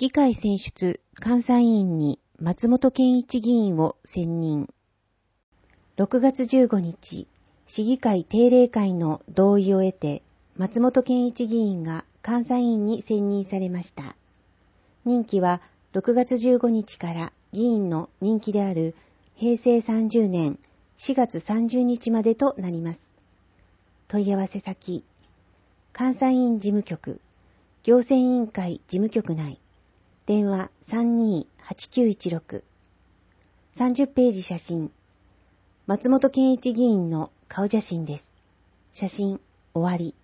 議会選出監査委員に松本健一議員を選任。6月15日、市議会定例会の同意を得て、松本健一議員が監査委員に選任されました。任期は6月15日から議員の任期である平成30年4月30日までとなります。問い合わせ先、監査委員事務局、行政委員会事務局内、電話 32-8916、30ページ写真、松本健一議員の顔写真です。写真終わり。